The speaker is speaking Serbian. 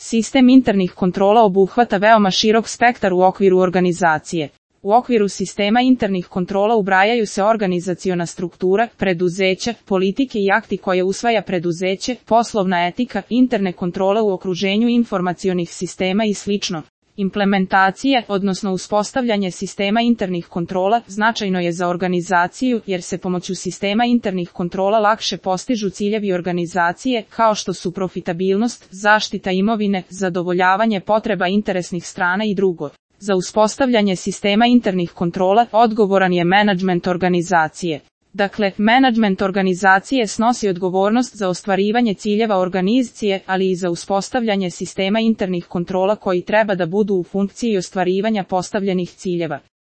Sistem internih kontrola obuhvata veoma širok spektar u okviru organizacije. U okviru sistema internih kontrola ubrajaju se organizaciona struktura, preduzeća, politike i akti koje usvaja preduzeće, poslovna etika, interne kontrole u okruženju informacionih sistema i sl. Implementacija, odnosno uspostavljanje sistema internih kontrola, značajno je za organizaciju jer se pomoću sistema internih kontrola lakše postižu ciljevi organizacije kao što su profitabilnost, zaštita imovine, zadovoljavanje potreba interesnih strana i drugo. Za uspostavljanje sistema internih kontrola odgovoran je menadžment organizacije. Dakle, menadžment organizacije snosi odgovornost za ostvarivanje ciljeva organizacije, ali i za uspostavljanje sistema internih kontrola koji treba da budu u funkciji ostvarivanja postavljenih ciljeva.